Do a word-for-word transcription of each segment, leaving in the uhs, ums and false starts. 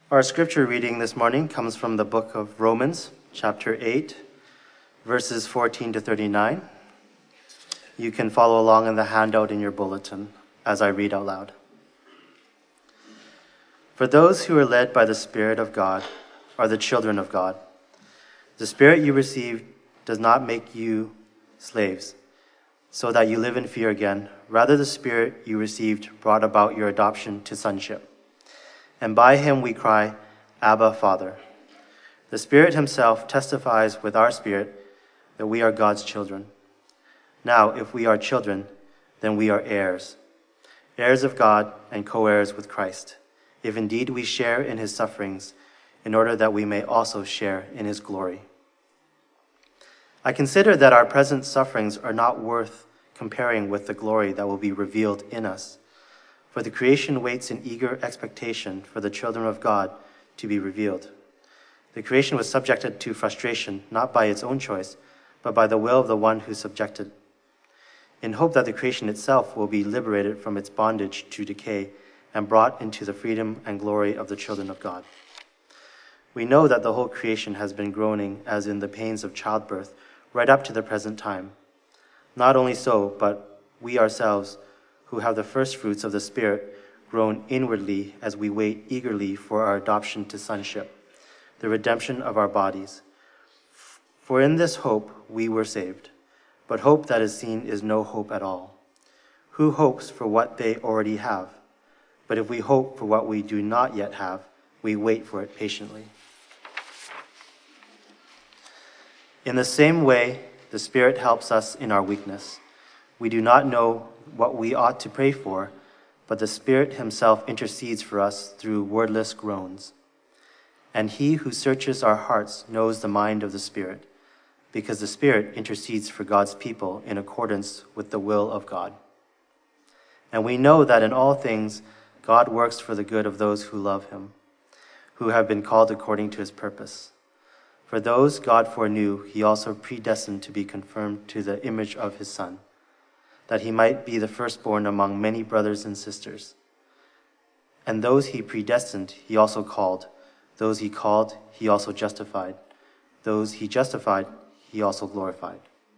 Our scripture reading this morning comes from the book of Romans, chapter eight, verses fourteen to thirty-nine. You can follow along in the handout in your bulletin as I read out loud. For those who are led by the Spirit of God are the children of God. The Spirit you received does not make you slaves, so that you live in fear again. Rather, the Spirit you received brought about your adoption to sonship. And by him we cry, Abba, Father. The Spirit himself testifies with our spirit that we are God's children. Now, if we are children, then we are heirs, heirs of God and co-heirs with Christ, if indeed we share in his sufferings, in order that we may also share in his glory. I consider that our present sufferings are not worth comparing with the glory that will be revealed in us. For the creation waits in eager expectation for the children of God to be revealed. The creation was subjected to frustration, not by its own choice, but by the will of the one who subjected, in hope that the creation itself will be liberated from its bondage to decay and brought into the freedom and glory of the children of God. We know that the whole creation has been groaning as in the pains of childbirth right up to the present time. Not only so, but we ourselves, who have the first fruits of the Spirit, groan inwardly as we wait eagerly for our adoption to sonship, the redemption of our bodies. For in this hope we were saved. But hope that is seen is no hope at all. Who hopes for what they already have? But if we hope for what we do not yet have, we wait for it patiently. In the same way, the Spirit helps us in our weakness. We do not know what we ought to pray for, but the Spirit himself intercedes for us through wordless groans. And he who searches our hearts knows the mind of the Spirit, because the Spirit intercedes for God's people in accordance with the will of God. And we know that in all things God works for the good of those who love him, who have been called according to his purpose. For those God foreknew, he also predestined to be conformed to the image of his Son, that he might be the firstborn among many brothers and sisters. And those he predestined, he also called. Those he called, he also justified. Those he justified, he also glorified.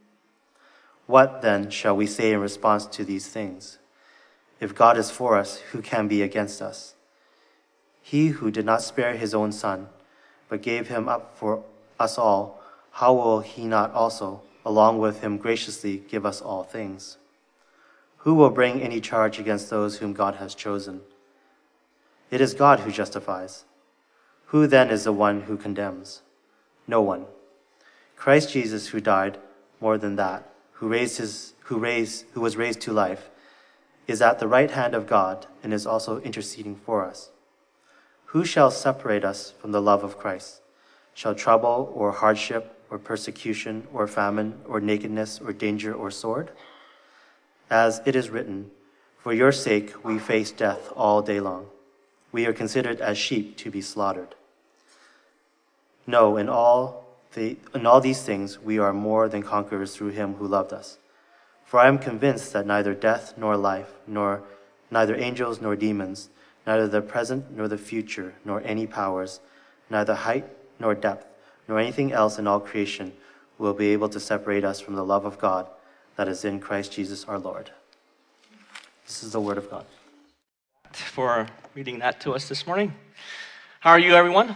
What then shall we say in response to these things? If God is for us, who can be against us? He who did not spare his own Son, but gave him up for us all, how will he not also, along with him, graciously give us all things? Who will bring any charge against those whom God has chosen? It is God who justifies. Who then is the one who condemns? No one. Christ Jesus, who died, more than that, who raised his, who raised, who was raised to life, is at the right hand of God and is also interceding for us. Who shall separate us from the love of Christ? Shall trouble or hardship or persecution or famine or nakedness or danger or sword? As it is written, for your sake we face death all day long. We are considered as sheep to be slaughtered. No, in all, the, in all these things we are more than conquerors through him who loved us. For I am convinced that neither death nor life, nor neither angels nor demons, neither the present nor the future, nor any powers, neither height nor depth, nor anything else in all creation will be able to separate us from the love of God that is in Christ Jesus our Lord. This is the word of God. For reading that to us this morning. How are you, everyone?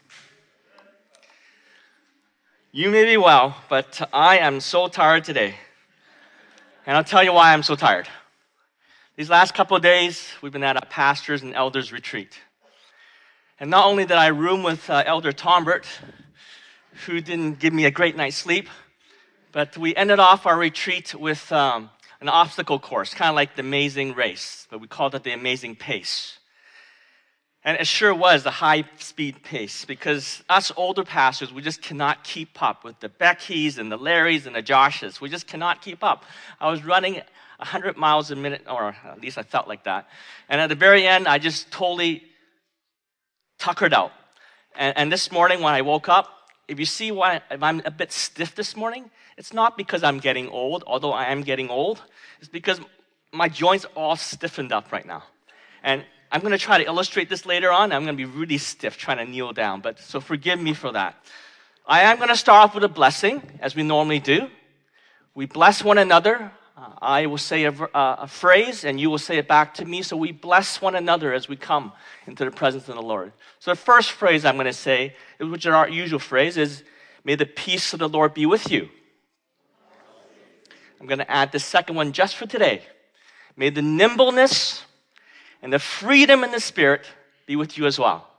You may be well, but I am so tired today. And I'll tell you why I'm so tired. These last couple of days, we've been at a pastors and elders retreat. And not only did I room with uh, Elder Tombert, who didn't give me a great night's sleep, but we ended off our retreat with um, an obstacle course, kind of like the Amazing Race, but we called it the Amazing Pace. And it sure was the high-speed pace, because us older pastors, we just cannot keep up with the Beckys and the Larrys and the Joshes. We just cannot keep up. I was running one hundred miles a minute, or at least I felt like that. And at the very end, I just totally tuckered out. And, and this morning when I woke up, if you see why I'm a bit stiff this morning, it's not because I'm getting old, although I am getting old. It's because my joints are all stiffened up right now. And I'm going to try to illustrate this later on. I'm going to be really stiff trying to kneel down, but so forgive me for that. I am going to start off with a blessing, as we normally do. We bless one another. Uh, I will say a, uh, a phrase, and you will say it back to me. So we bless one another as we come into the presence of the Lord. So the first phrase I'm going to say, which is our usual phrase, is, may the peace of the Lord be with you. I'm going to add the second one just for today. May the nimbleness and the freedom in the Spirit be with you as well.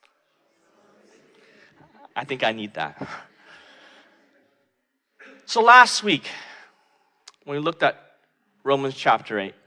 I think I need that. So last week, when we looked at Romans chapter eight,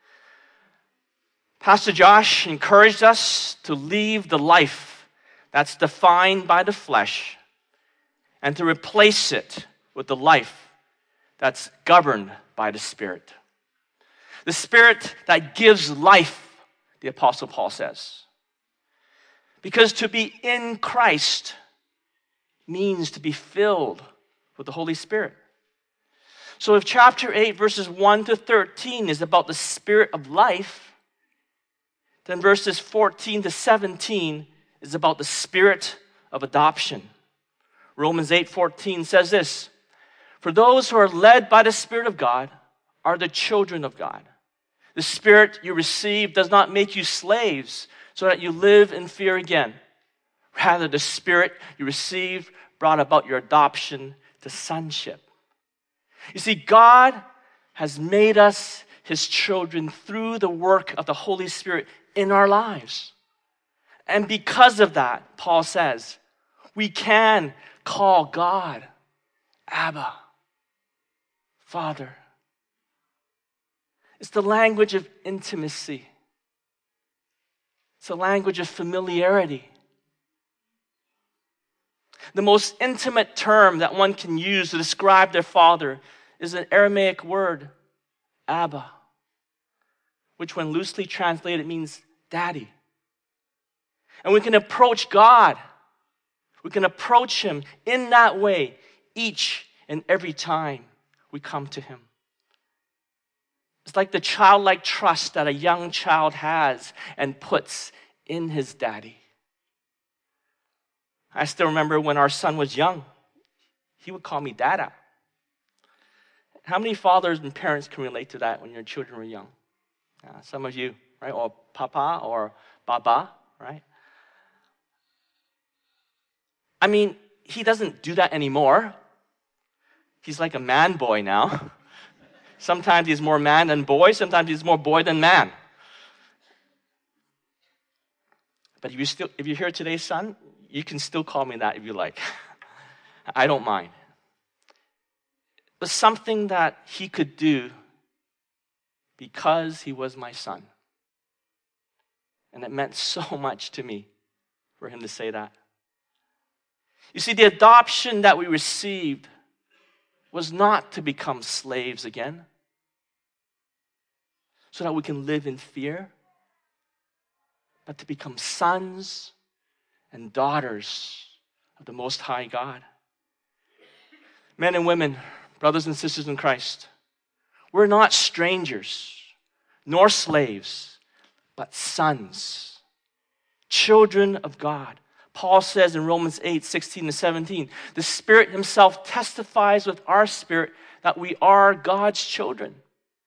Pastor Josh encouraged us to leave the life that's defined by the flesh and to replace it with the life that's governed by the Spirit. The Spirit that gives life, the Apostle Paul says. Because to be in Christ means to be filled with the Holy Spirit. So if chapter eight, verses one to thirteen is about the Spirit of life, then verses fourteen to seventeen is about the Spirit of adoption. Romans eight fourteen says this, for those who are led by the Spirit of God are the children of God. The Spirit you receive does not make you slaves so that you live in fear again. Rather, the Spirit you received brought about your adoption to sonship. You see, God has made us His children through the work of the Holy Spirit in our lives. And because of that, Paul says, we can call God Abba, Father. It's the language of intimacy. It's a language of familiarity. The most intimate term that one can use to describe their father is an Aramaic word, Abba, which when loosely translated means daddy. And we can approach God. We can approach Him in that way each and every time we come to Him. It's like the childlike trust that a young child has and puts in his daddy. I still remember when our son was young, he would call me Dada. How many fathers and parents can relate to that when your children were young? Uh, some of you, right? Or Papa or Baba, right? I mean, he doesn't do that anymore. He's like a man boy now. Sometimes he's more man than boy. Sometimes he's more boy than man. But if you still, if you're here today, son, you can still call me that if you like. I don't mind. It was something that he could do because he was my son. And it meant so much to me for him to say that. You see, the adoption that we received was not to become slaves again, so that we can live in fear, but to become sons and daughters of the Most High God. Men and women, brothers and sisters in Christ, we're not strangers, nor slaves, but sons, children of God. Paul says in Romans eight, sixteen to seventeen, the Spirit Himself testifies with our spirit that we are God's children.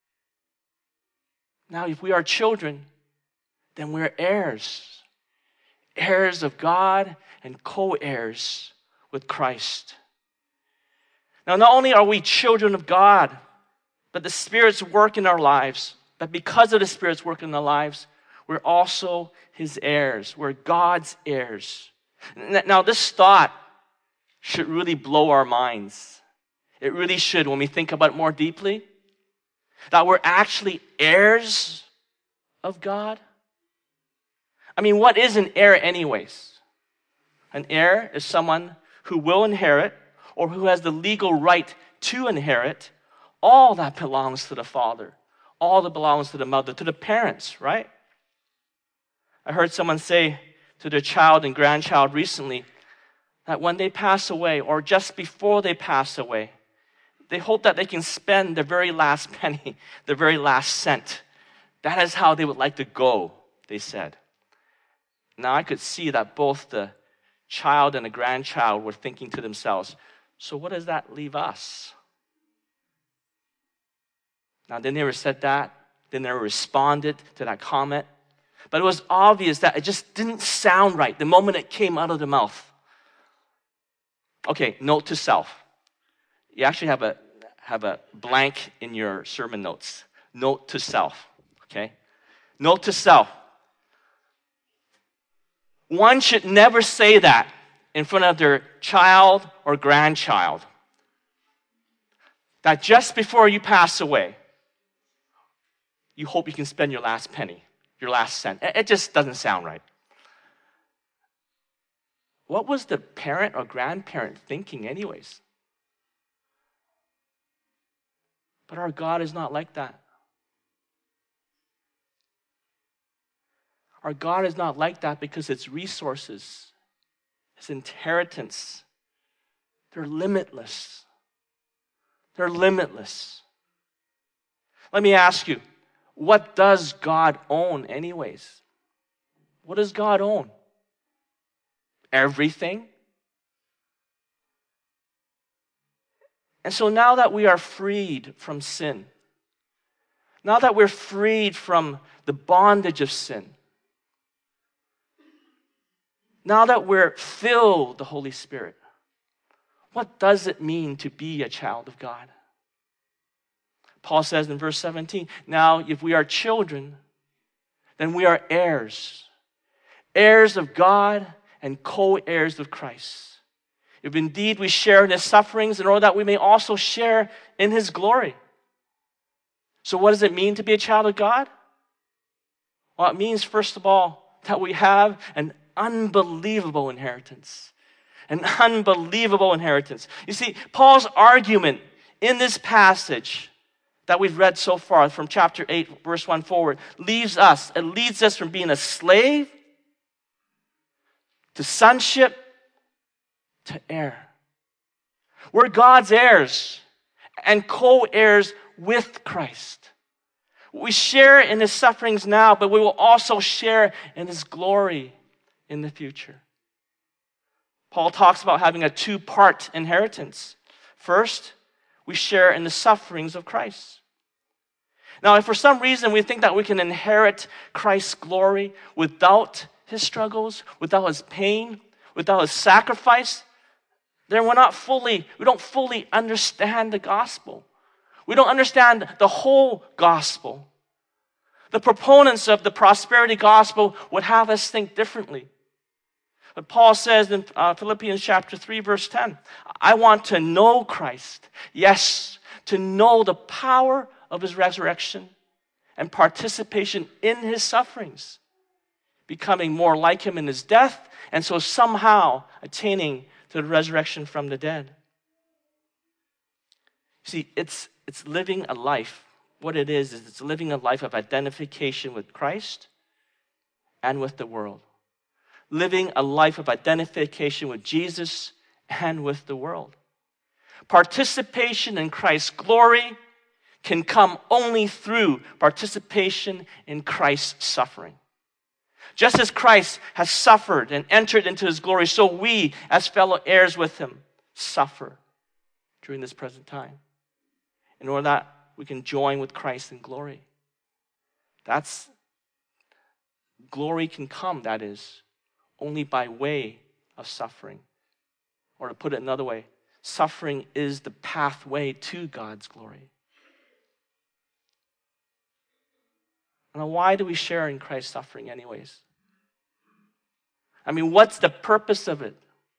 Now, if we are children, then we're heirs. Heirs of God and co-heirs with Christ. Now, not only are we children of God, but the Spirit's work in our lives, but because of the Spirit's work in our lives, we're also His heirs. We're God's heirs. Now, this thought should really blow our minds. It really should when we think about it more deeply. That we're actually heirs of God. I mean, what is an heir anyways? An heir is someone who will inherit or who has the legal right to inherit all that belongs to the father, all that belongs to the mother, to the parents, right? I heard someone say to their child and grandchild recently that when they pass away or just before they pass away, they hope that they can spend their very last penny, their very last cent. That is how they would like to go they said. Now I could see that both the child and the grandchild were thinking to themselves, so what does that leave us? Now they never said that. They never responded to that comment. But it was obvious that it just didn't sound right the moment it came out of the mouth. Okay, note to self. You actually have a have a blank in your sermon notes. Note to self, okay? Note to self. One should never say that in front of their child or grandchild. That just before you pass away, you hope you can spend your last penny, your last cent. It just doesn't sound right. What was the parent or grandparent thinking anyways? But our God is not like that. Our God is not like that because its resources, His inheritance, they're limitless. They're limitless. Let me ask you, what does God own anyways? What does God own? Everything. And so now that we are freed from sin, now that we're freed from the bondage of sin, now that we're filled with the Holy Spirit, what does it mean to be a child of God? Paul says in verse seventeen, now if we are children, then we are heirs, heirs of God and co-heirs with Christ. If indeed we share in His sufferings, in order that we may also share in His glory. So what does it mean to be a child of God? Well, it means, first of all, that we have an unbelievable inheritance. An unbelievable inheritance. You see, Paul's argument in this passage that we've read so far from chapter eight, verse one forward, leaves us, it leads us from being a slave to sonship to heir. We're God's heirs and co-heirs with Christ. We share in His sufferings now, but we will also share in His glory in the future. Paul talks about having a two-part inheritance. First, we share in the sufferings of Christ. Now, if for some reason we think that we can inherit Christ's glory without His struggles, without His pain, without His sacrifice, then we're not fully, we don't fully understand the gospel. We don't understand the whole gospel. The proponents of the prosperity gospel would have us think differently. But Paul says in uh, Philippians chapter three, verse ten, I want to know Christ. Yes, to know the power of His resurrection and participation in His sufferings, becoming more like Him in His death, and so somehow attaining to the resurrection from the dead. See, it's, it's living a life. What it is, is it's living a life of identification with Christ and with the world. Living a life of identification with Jesus and with the world. Participation in Christ's glory can come only through participation in Christ's suffering. Just as Christ has suffered and entered into His glory, so we, as fellow heirs with Him, suffer during this present time, in order that we can join with Christ in glory. That's, glory can come, that is, only by way of suffering. Or to put it another way, suffering is the pathway to God's glory. Now, why do we share in Christ's suffering anyways? I mean, what's the purpose of it?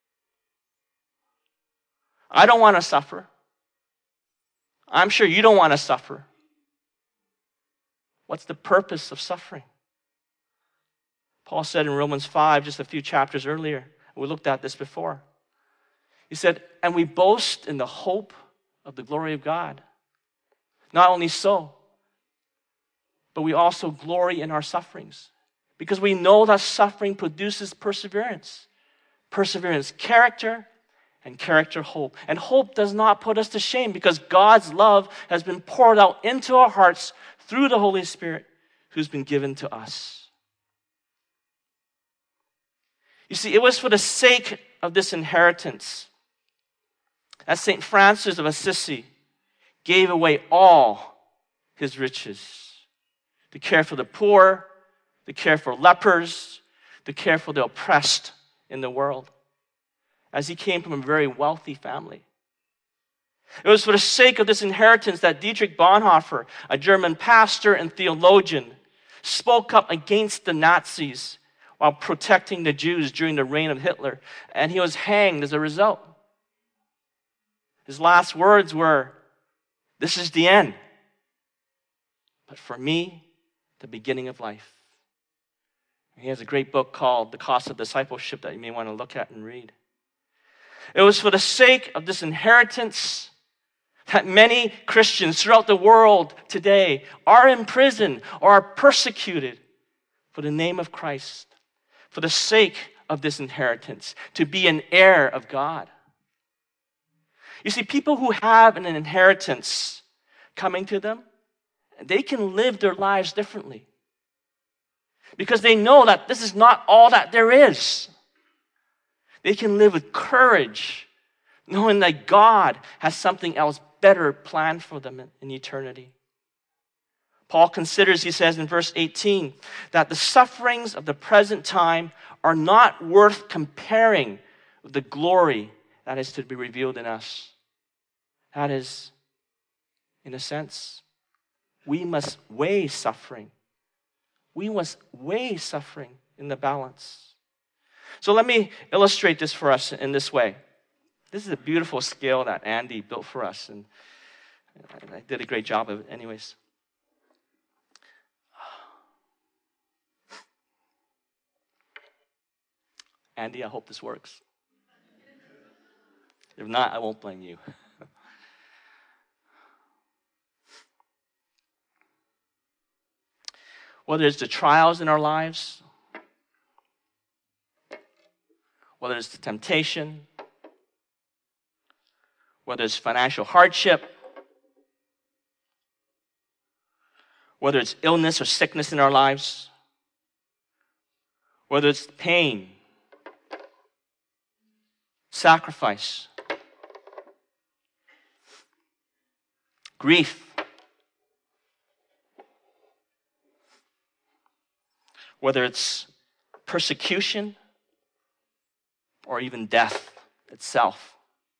I don't want to suffer. I'm sure you don't want to suffer. What's the purpose of suffering? Paul said in Romans five, just a few chapters earlier, we looked at this before. He said, and we boast in the hope of the glory of God. Not only so, but we also glory in our sufferings, because we know that suffering produces perseverance. Perseverance, character, and character, hope. And hope does not put us to shame, because God's love has been poured out into our hearts through the Holy Spirit who's been given to us. You see, it was for the sake of this inheritance that Saint Francis of Assisi gave away all his riches to care for the poor, to care for lepers, to care for the oppressed in the world, as he came from a very wealthy family. It was for the sake of this inheritance that Dietrich Bonhoeffer, a German pastor and theologian, spoke up against the Nazis while protecting the Jews during the reign of Hitler, and he was hanged as a result. His last words were, "This is the end, but for me, the beginning of life." And he has a great book called The Cost of Discipleship that you may want to look at and read. It was for the sake of this inheritance that many Christians throughout the world today are in prison or are persecuted for the name of Christ, for the sake of this inheritance, to be an heir of God. You see, people who have an inheritance coming to them, they can live their lives differently because they know that this is not all that there is. They can live with courage, knowing that God has something else better planned for them in, in eternity. Paul considers, he says in verse eighteen, that the sufferings of the present time are not worth comparing with the glory that is to be revealed in us. That is, in a sense, we must weigh suffering. We must weigh suffering in the balance. So let me illustrate this for us in this way. This is a beautiful scale that Andy built for us, and I did a great job of it anyways. Andy, I hope this works. If not, I won't blame you. Whether it's the trials in our lives, whether it's the temptation, whether it's financial hardship, whether it's illness or sickness in our lives, whether it's pain, sacrifice, grief, whether it's persecution or even death itself.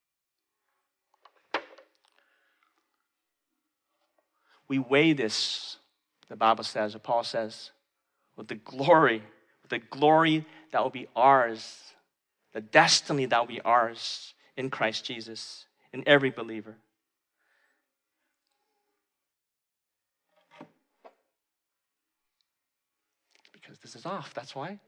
We weigh this, the Bible says, or Paul says, with the glory, with the glory that will be ours, the destiny that will be ours in Christ Jesus, in every believer. Because this is off, that's why.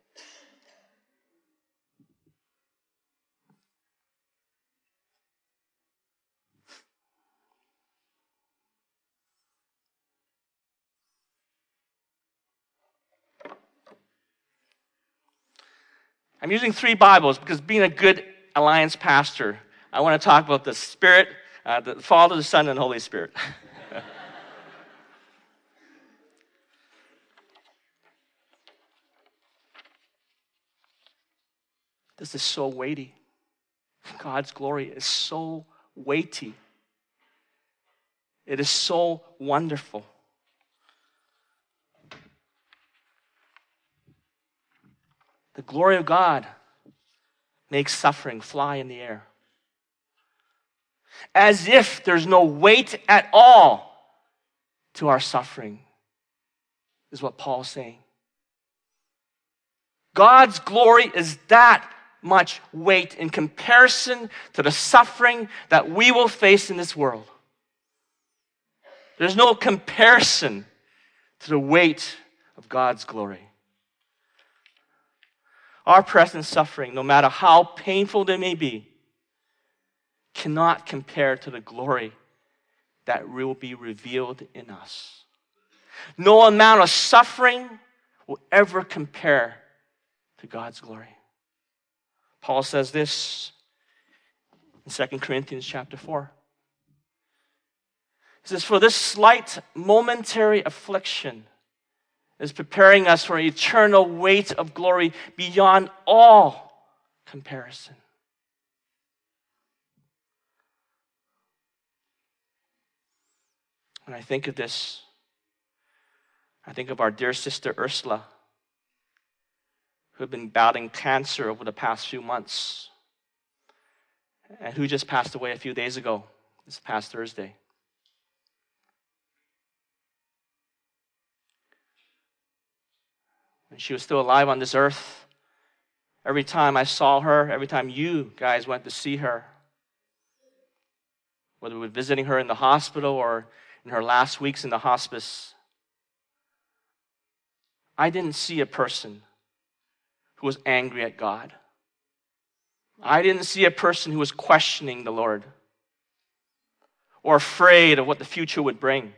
I'm using three Bibles because being a good Alliance pastor, I want to talk about the Spirit, uh, the Father, the Son, and the Holy Spirit. This is so weighty. God's glory is so weighty. It is so wonderful. The glory of God makes suffering fly in the air. As if there's no weight at all to our suffering, is what Paul's saying. God's glory is that much weight in comparison to the suffering that we will face in this world. There's no comparison to the weight of God's glory. Our present suffering, no matter how painful they may be, cannot compare to the glory that will be revealed in us. No amount of suffering will ever compare to God's glory. Paul says this in Second Corinthians chapter four. He says, "For this slight momentary affliction is preparing us for an eternal weight of glory beyond all comparison. When I think of this, I think of our dear sister Ursula, who had been battling cancer over the past few months, and who just passed away a few days ago, this past Thursday. When she was still alive on this earth, every time I saw her, every time you guys went to see her, whether we were visiting her in the hospital or in her last weeks in the hospice, I didn't see a person who was angry at God. I didn't see a person who was questioning the Lord or afraid of what the future would bring.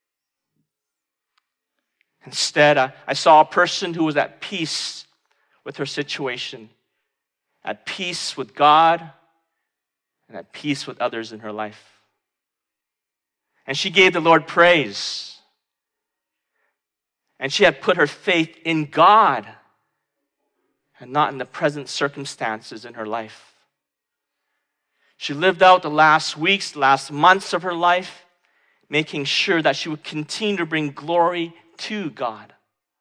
Instead, I, I saw a person who was at peace with her situation, at peace with God, and at peace with others in her life. And she gave the Lord praise. And she had put her faith in God and not in the present circumstances in her life. She lived out the last weeks, the last months of her life, making sure that she would continue to bring glory to God.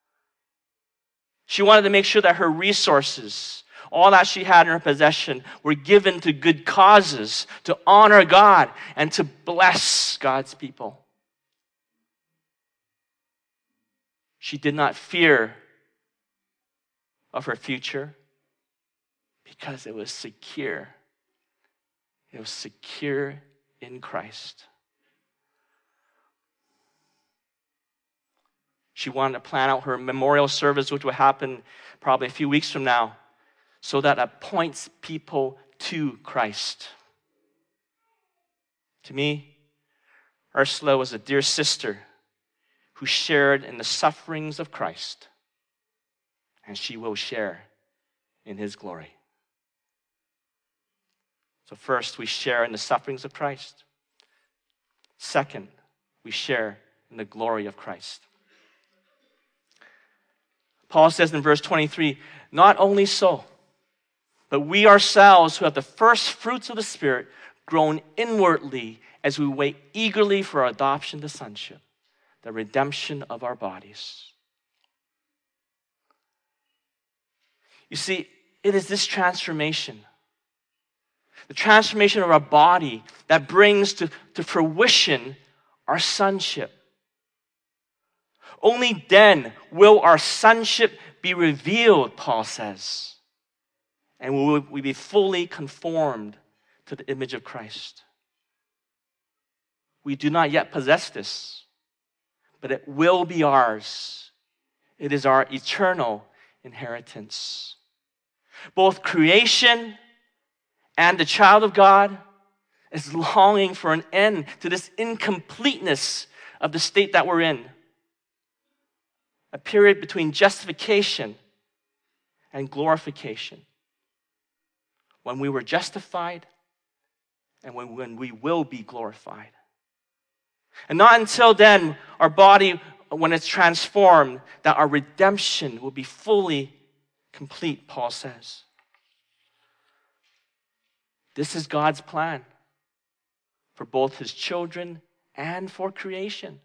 She wanted to make sure that her resources, all that she had in her possession, were given to good causes, to honor God and to bless God's people. She did not fear of her future because it was secure. It was secure in Christ. She wanted to plan out her memorial service, which will happen probably a few weeks from now, so that it points people to Christ. To me, Ursula was a dear sister who shared in the sufferings of Christ, and she will share in his glory. So first, we share in the sufferings of Christ. Second, we share in the glory of Christ. Paul says in verse twenty-three, not only so, but we ourselves who have the first fruits of the Spirit groan inwardly as we wait eagerly for our adoption to sonship, the redemption of our bodies. You see, it is this transformation, the transformation of our body, that brings to, to fruition our sonship. Only then will our sonship be revealed, Paul says, and we will we be fully conformed to the image of Christ. We do not yet possess this, but it will be ours. It is our eternal inheritance. Both creation and the child of God is longing for an end to this incompleteness of the state that we're in. A period between justification and glorification. When we were justified and when, when we will be glorified. And not until then, our body, when it's transformed, that our redemption will be fully complete, Paul says. This is God's plan for both his children and for creation.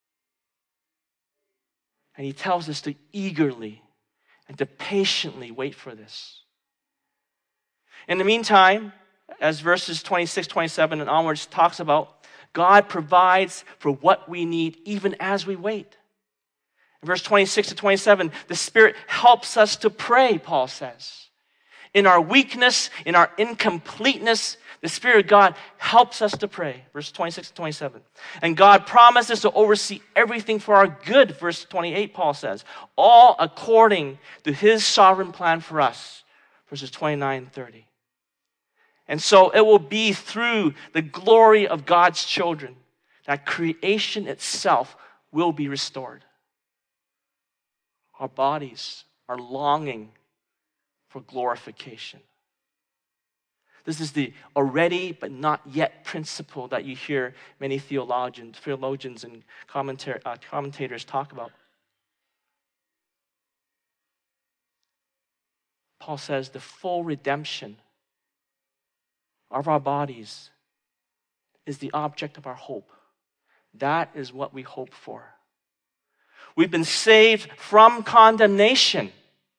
And he tells us to eagerly and to patiently wait for this. In the meantime, as verses twenty-six, twenty-seven and onwards talks about, God provides for what we need even as we wait. In verse twenty-six to twenty-seven, the Spirit helps us to pray, Paul says. In our weakness, in our incompleteness, the Spirit of God helps us to pray. Verse twenty-six to twenty-seven. And God promises to oversee everything for our good. Verse twenty-eight, Paul says. All according to his sovereign plan for us. Verses twenty-nine and thirty. And so it will be through the glory of God's children that creation itself will be restored. Our bodies are longing for glorification. This is the already but not yet principle that you hear many theologians, theologians and commentar- uh, commentators talk about. Paul says the full redemption of our bodies is the object of our hope. That is what we hope for. We've been saved from condemnation,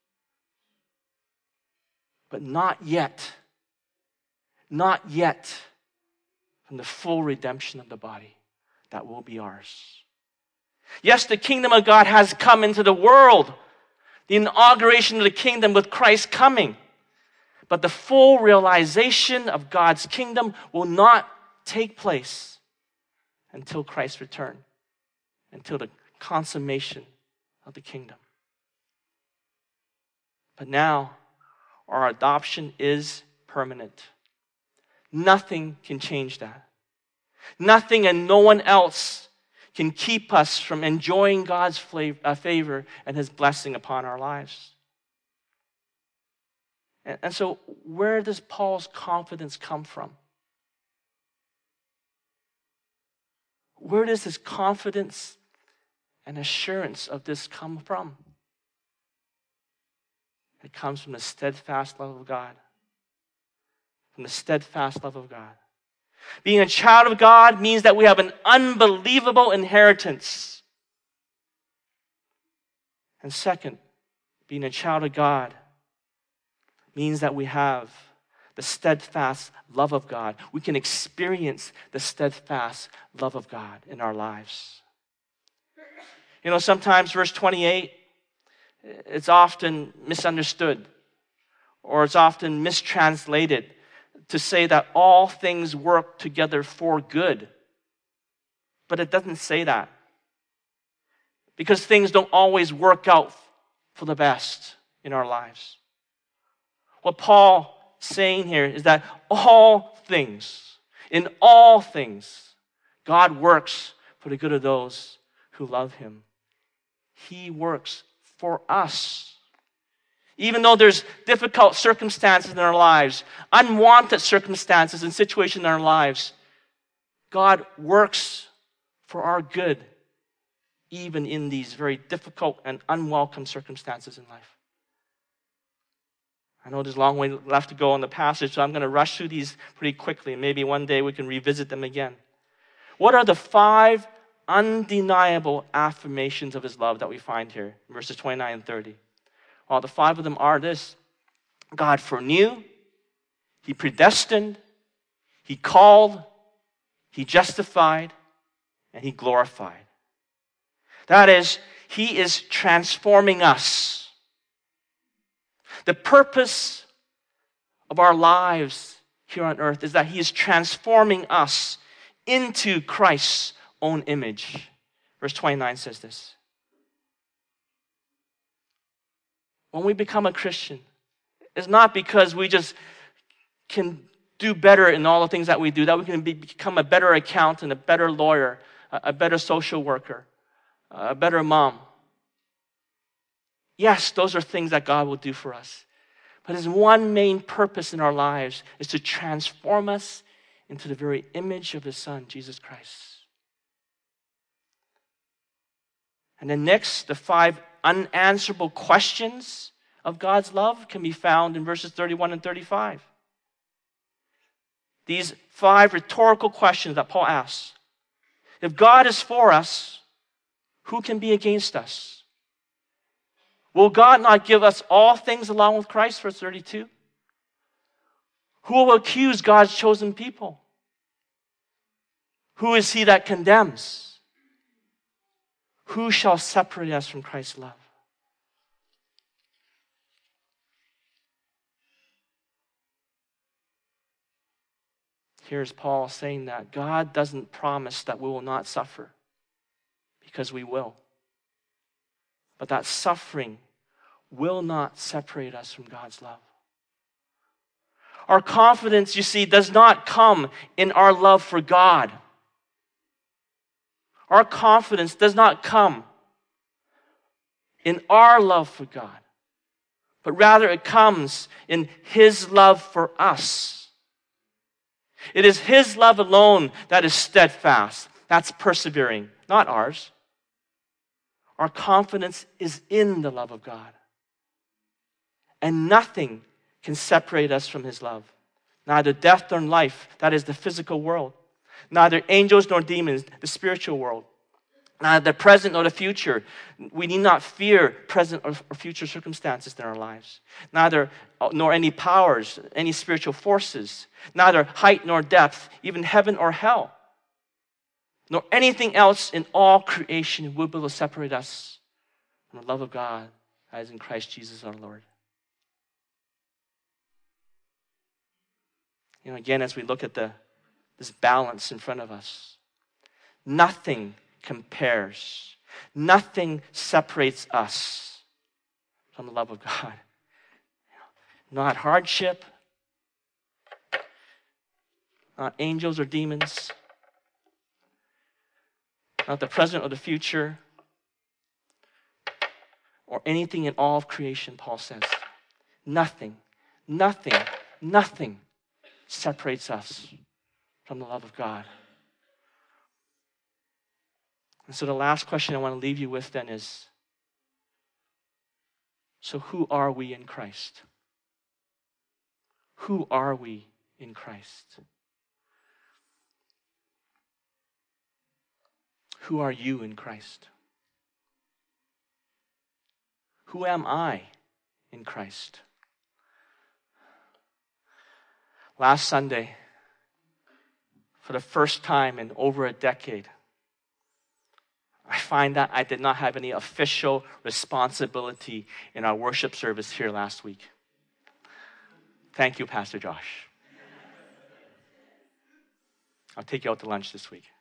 but not yet, not yet from the full redemption of the body that will be ours. Yes, the kingdom of God has come into the world, the inauguration of the kingdom with Christ coming, but the full realization of God's kingdom will not take place until Christ's return, until the consummation of the kingdom. But now, our adoption is permanent. Nothing can change that. Nothing and no one else can keep us from enjoying God's favor and His blessing upon our lives. And, and so, where does Paul's confidence come from? Where does his confidence and assurance of this come from? It comes from the steadfast love of God. From the steadfast love of God. Being a child of God means that we have an unbelievable inheritance. And second, being a child of God means that we have the steadfast love of God. We can experience the steadfast love of God in our lives. You know, sometimes verse twenty-eight, it's often misunderstood, or it's often mistranslated to say that all things work together for good. But it doesn't say that. Because things don't always work out for the best in our lives. What Paul is saying here is that all things, in all things, God works for the good of those who love Him. He works for us. Even though there's difficult circumstances in our lives, unwanted circumstances and situations in our lives, God works for our good, even in these very difficult and unwelcome circumstances in life. I know there's a long way left to go on the passage, so I'm going to rush through these pretty quickly, and maybe one day we can revisit them again. What are the five undeniable affirmations of His love that we find here in verses twenty-nine and thirty? Well, the five of them are this: God foreknew, He predestined, He called, He justified, and He glorified. That is, He is transforming us. The purpose of our lives here on earth is that He is transforming us into Christ's own image. Verse twenty-nine says this: when we become a Christian, it's not because we just can do better in all the things that we do, that we can be, become a better accountant, a better lawyer, a, a better social worker, a better mom. Yes, those are things that God will do for us. But His one main purpose in our lives is to transform us into the very image of His Son, Jesus Christ. And then next, the five unanswerable questions of God's love can be found in verses thirty-one and thirty-five. These five rhetorical questions that Paul asks. If God is for us, who can be against us? Will God not give us all things along with Christ? Verse thirty-two. Who will accuse God's chosen people? Who is He that condemns? Who shall separate us from Christ's love? Here's Paul saying that God doesn't promise that we will not suffer, because we will. But that suffering will not separate us from God's love. Our confidence, you see, does not come in our love for God. Our confidence does not come in our love for God, but rather it comes in His love for us. It is His love alone that is steadfast, that's persevering, not ours. Our confidence is in the love of God. And nothing can separate us from his love. Neither death nor life, that is the physical world. Neither angels nor demons, the spiritual world. Neither the present nor the future. We need not fear present or future circumstances in our lives. Neither nor any powers, any spiritual forces. Neither height nor depth, even heaven or hell. Nor anything else in all creation will be able to separate us from the love of God that is in Christ Jesus our Lord. You know, again, as we look at the this balance in front of us, nothing compares. Nothing separates us from the love of God. Not hardship, not angels or demons, not the present or the future, or anything in all of creation, Paul says. Nothing, nothing, nothing separates us from the love of God. And so the last question I want to leave you with then is, so who are we in Christ? Who are we in Christ? Who are you in Christ? Who am I in Christ? Last Sunday, for the first time in over a decade, I find that I did not have any official responsibility in our worship service here last week. Thank you, Pastor Josh. I'll take you out to lunch this week.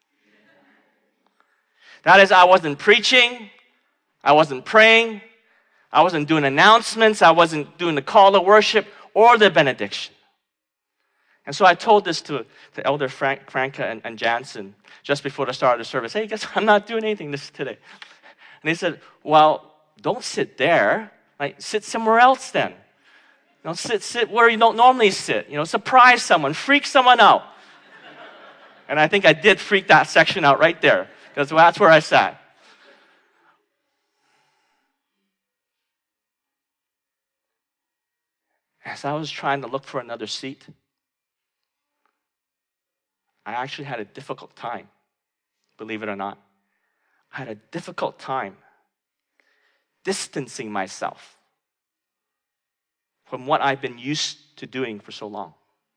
That is, I wasn't preaching, I wasn't praying, I wasn't doing announcements, I wasn't doing the call to worship or the benediction. And so I told this to, to Elder Frank, Franca and, and Jansen just before the start of the service. Hey, guess I'm not doing anything this today. And they said, well, don't sit there. Like, sit somewhere else then. Don't sit, sit where you don't normally sit. You know, surprise someone, freak someone out. And I think I did freak that section out right there, because that's where I sat. As I was trying to look for another seat, I actually had a difficult time, believe it or not. I had a difficult time distancing myself from what I've been used to doing for so long.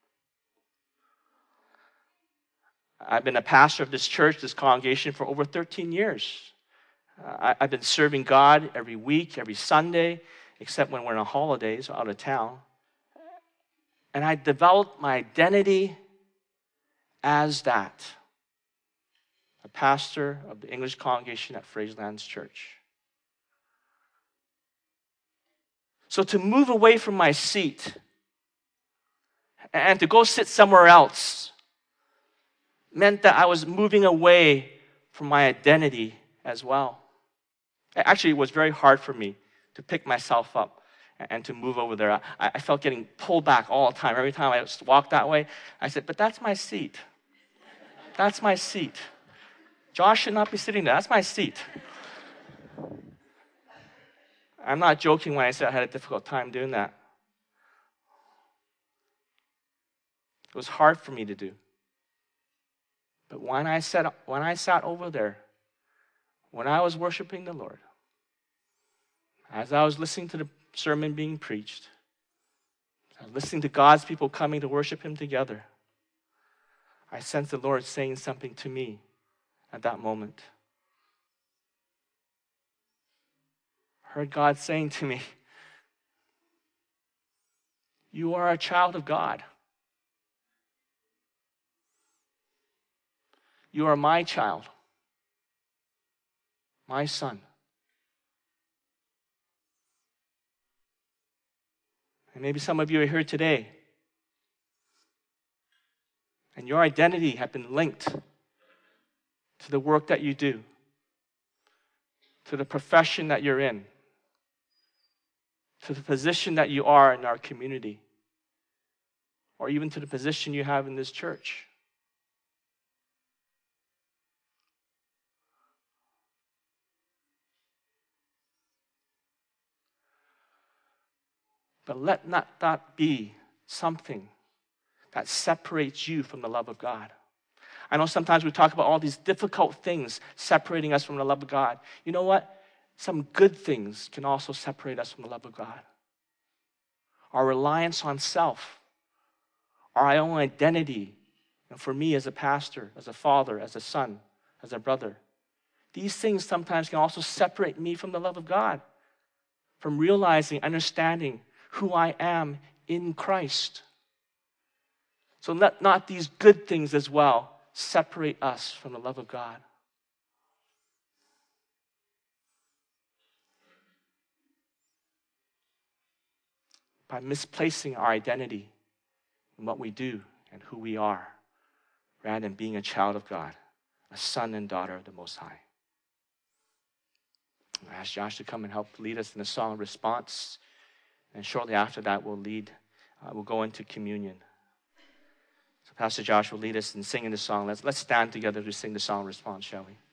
I've been a pastor of this church, this congregation, for over thirteen years. Uh, I've been serving God every week, every Sunday, except when we're on holidays or out of town. And I developed my identity as that, a pastor of the English congregation at Fraserlands Church. So to move away from my seat and to go sit somewhere else meant that I was moving away from my identity as well. Actually, it was very hard for me to pick myself up and to move over there. I, I felt getting pulled back all the time. Every time I walked that way, I said, but that's my seat. That's my seat. Josh should not be sitting there. That's my seat. I'm not joking when I say I had a difficult time doing that. It was hard for me to do. But when I sat, when I sat over there, when I was worshiping the Lord, as I was listening to the sermon being preached, I was listening to God's people coming to worship Him together, I sensed the Lord saying something to me at that moment. I heard God saying to me, you are a child of God. You are my child, my son. And maybe some of you are here today, and your identity has been linked to the work that you do, to the profession that you're in, to the position that you are in our community, or even to the position you have in this church. But let not that be something that separates you from the love of God. I know sometimes we talk about all these difficult things separating us from the love of God. You know what? Some good things can also separate us from the love of God. Our reliance on self, our own identity, and for me as a pastor, as a father, as a son, as a brother, these things sometimes can also separate me from the love of God, from realizing, understanding who I am in Christ. So let not these good things as well separate us from the love of God. By misplacing our identity in what we do and who we are, rather than being a child of God, a son and daughter of the Most High. I ask Josh to come and help lead us in a song response, and shortly after that, we'll lead, uh, we'll go into communion. So Pastor Josh will lead us in singing the song. Let's let's stand together to sing the song response, shall we?